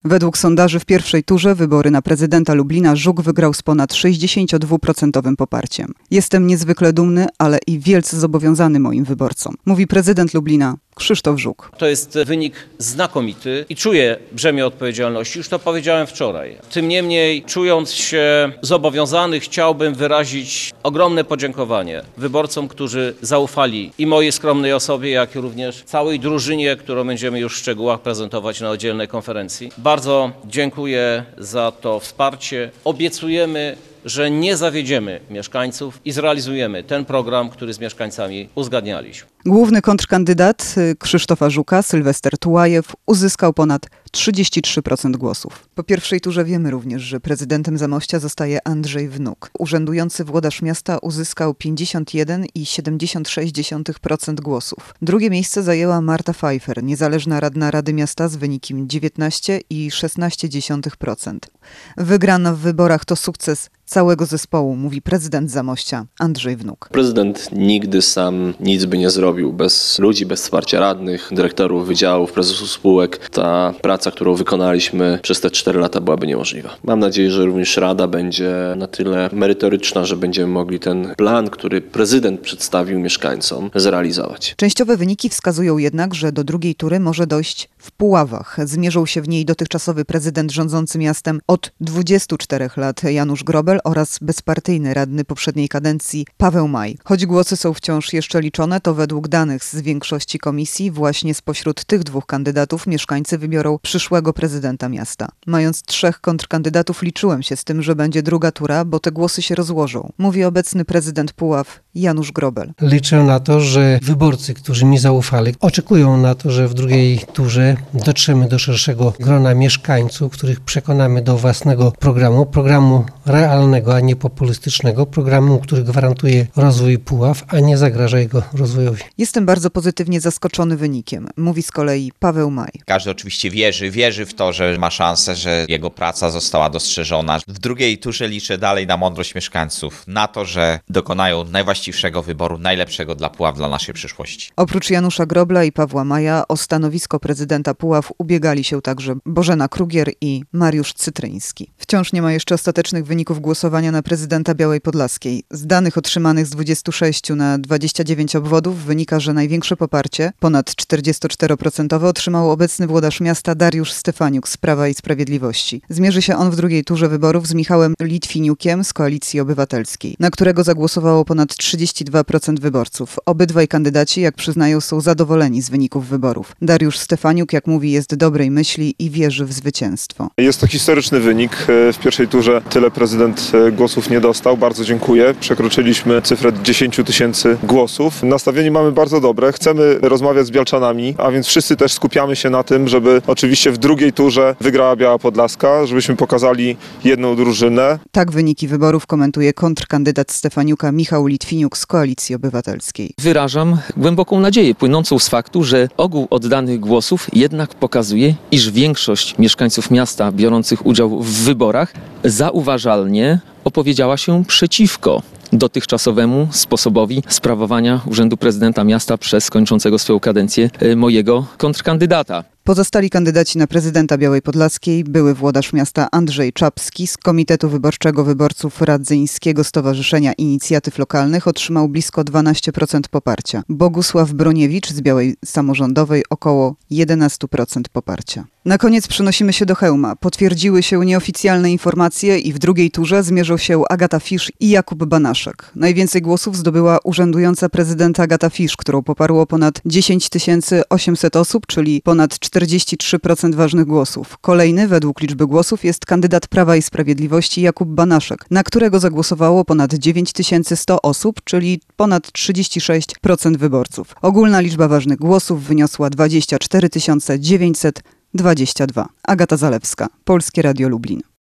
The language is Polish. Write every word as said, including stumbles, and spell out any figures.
Według sondaży w pierwszej turze wybory na prezydenta Lublina Żuk wygrał z ponad sześćdziesięciodwuprocentowym poparciem. Jestem niezwykle dumny, ale i wielce zobowiązany moim wyborcom, mówi prezydent Lublina Krzysztof Żuk. To jest wynik znakomity i czuję brzemię odpowiedzialności. Już to powiedziałem wczoraj. Tym niemniej, czując się zobowiązany, chciałbym wyrazić ogromne podziękowanie wyborcom, którzy zaufali i mojej skromnej osobie, jak i również całej drużynie, którą będziemy już w szczegółach prezentować na oddzielnej konferencji. Bardzo dziękuję za to wsparcie. Obiecujemy, że nie zawiedziemy mieszkańców i zrealizujemy ten program, który z mieszkańcami uzgadnialiśmy. Główny kontrkandydat Krzysztofa Żuka, Sylwester Tułajew, uzyskał ponad trzydzieści trzy procent głosów. Po pierwszej turze wiemy również, że prezydentem Zamościa zostaje Andrzej Wnuk. Urzędujący włodarz miasta uzyskał pięćdziesiąt jeden i siedemdziesiąt sześć procent głosów. Drugie miejsce zajęła Marta Pfeiffer, niezależna radna Rady Miasta z wynikiem dziewiętnaście i szesnaście procent. Wygrana w wyborach to sukces całego zespołu, mówi prezydent Zamościa Andrzej Wnuk. Prezydent nigdy sam nic by nie zrobił bez ludzi, bez wsparcia radnych, dyrektorów wydziałów, prezesów spółek. Ta praca, którą wykonaliśmy przez te cztery lata, byłaby niemożliwa. Mam nadzieję, że również Rada będzie na tyle merytoryczna, że będziemy mogli ten plan, który prezydent przedstawił mieszkańcom, zrealizować. Częściowe wyniki wskazują jednak, że do drugiej tury może dojść w Puławach. Zmierzą się w niej dotychczasowy prezydent rządzący miastem od dwudziestu czterech lat Janusz Grobel oraz bezpartyjny radny poprzedniej kadencji Paweł Maj. Choć głosy są wciąż jeszcze liczone, to według danych z większości komisji właśnie spośród tych dwóch kandydatów mieszkańcy wybiorą przyszłego prezydenta miasta. Mając trzech kontrkandydatów, liczyłem się z tym, że będzie druga tura, bo te głosy się rozłożą, mówi obecny prezydent Puław Janusz Grobel. Liczę na to, że wyborcy, którzy mi zaufali, oczekują na to, że w drugiej turze dotrzemy do szerszego grona mieszkańców, których przekonamy do własnego programu, programu realnego, a nie populistycznego, programu, który gwarantuje rozwój Puław, a nie zagraża jego rozwojowi. Jestem bardzo pozytywnie zaskoczony wynikiem, mówi z kolei Paweł Maj. Każdy oczywiście wierzy, wierzy w to, że ma szansę, że jego praca została dostrzeżona. W drugiej turze liczę dalej na mądrość mieszkańców, na to, że dokonają najwłaściwszego wyboru, najlepszego dla Puław, dla naszej przyszłości. Oprócz Janusza Grobla i Pawła Maja o stanowisko prezydenta Puław ubiegali się także Bożena Krugier i Mariusz Cytryński. Wciąż nie ma jeszcze ostatecznych wyników głosowania na prezydenta Białej Podlaskiej. Z danych otrzymanych z dwudziestu sześciu na dwadzieścia dziewięć obwodów wynika, że największe poparcie, ponad czterdziestoczteroprocentowe, otrzymał obecny włodarz miasta Dariusz Stefaniuk z Prawa i Sprawiedliwości. Zmierzy się on w drugiej turze wyborów z Michałem Litwiniukiem z Koalicji Obywatelskiej, na którego zagłosowało ponad trzydzieści dwa procent wyborców. Obydwaj kandydaci, jak przyznają, są zadowoleni z wyników wyborów. Dariusz Stefaniuk, jak mówi, jest dobrej myśli i wierzy w zwycięstwo. Jest to historyczny wynik. W pierwszej turze tyle prezydent głosów nie dostał. Bardzo dziękuję. Przekroczyliśmy cyfrę dziesięć tysięcy głosów. Nastawienie mamy bardzo dobre. Chcemy rozmawiać z Bialczanami, a więc wszyscy też skupiamy się na tym, żeby oczywiście w drugiej turze wygrała Biała Podlaska, żebyśmy pokazali jedną drużynę. Tak wyniki wyborów komentuje kontrkandydat Stefaniuka Michał Litwiniuk z Koalicji Obywatelskiej. Wyrażam głęboką nadzieję płynącą z faktu, że ogół oddanych głosów jednak pokazuje, iż większość mieszkańców miasta biorących udział w wyborach zauważalnie opowiedziała się przeciwko dotychczasowemu sposobowi sprawowania urzędu prezydenta miasta przez kończącego swoją kadencję mojego kontrkandydata. Pozostali kandydaci na prezydenta Białej Podlaskiej były włodarz miasta Andrzej Czapski z Komitetu Wyborczego Wyborców Radzyńskiego Stowarzyszenia Inicjatyw Lokalnych otrzymał blisko dwanaście procent poparcia. Bogusław Broniewicz z Białej Samorządowej około jedenaście procent poparcia. Na koniec przenosimy się do Chełma. Potwierdziły się nieoficjalne informacje i w drugiej turze zmierzą się Agata Fisz i Jakub Banaszek. Najwięcej głosów zdobyła urzędująca prezydent Agata Fisz, którą poparło ponad dziesięć tysięcy osiemset osób, czyli ponad czterdzieści trzy procent ważnych głosów. Kolejny według liczby głosów jest kandydat Prawa i Sprawiedliwości Jakub Banaszek, na którego zagłosowało ponad dziewięć tysięcy sto osób, czyli ponad trzydzieści sześć procent wyborców. Ogólna liczba ważnych głosów wyniosła dwadzieścia cztery tysiące dziewięćset dwadzieścia dwa. Agata Zalewska, Polskie Radio Lublin.